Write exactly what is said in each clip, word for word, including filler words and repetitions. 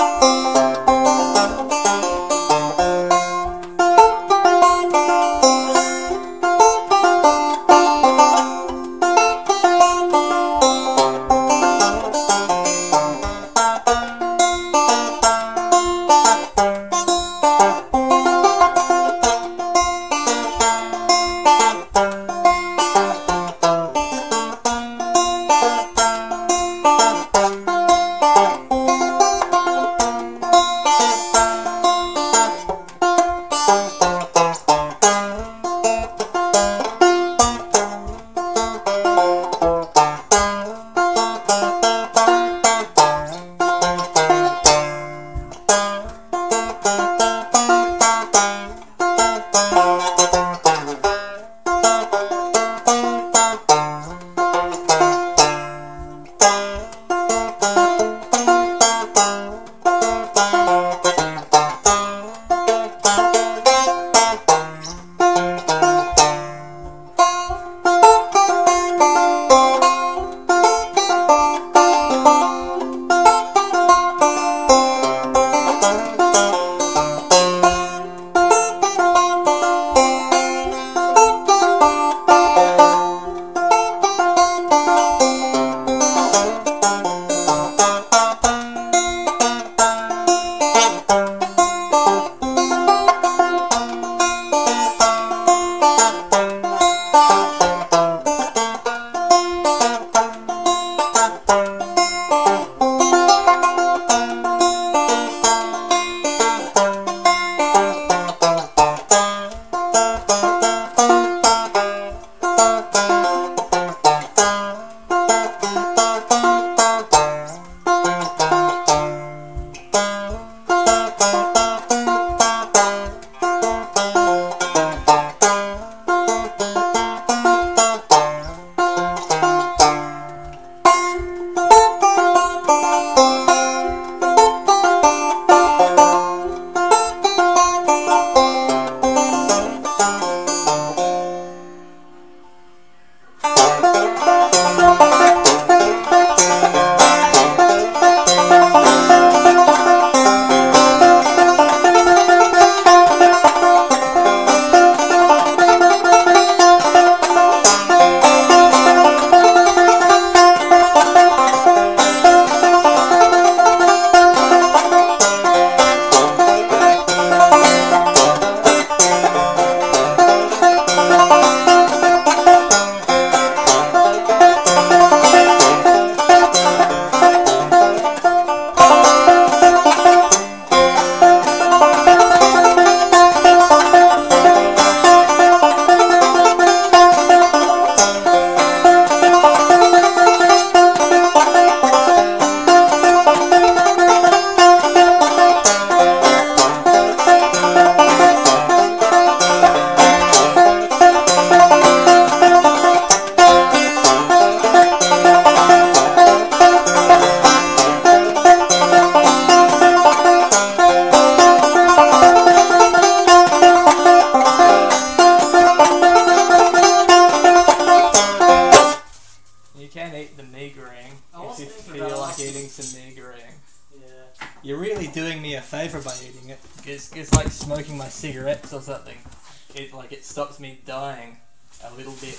You're really doing me a favour by eating it. It's, it's like smoking my cigarettes or something. It like it stops me dying a little bit.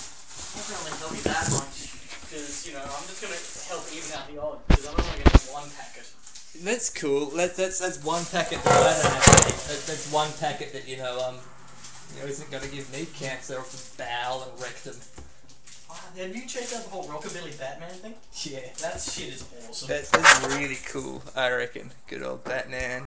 It doesn't really help me that much, because, you know, I'm just going to help even out the odd, because I'm only going to one packet. That's cool. That's that's that's one packet that I don't have to eat. That, that's one packet that, you know, um, you know, isn't going to give me cancer of the bowel and rectum. Have you checked out the whole Rockabilly Batman thing? Yeah. That shit is awesome. That's, that's really cool, I reckon. Good old Batman.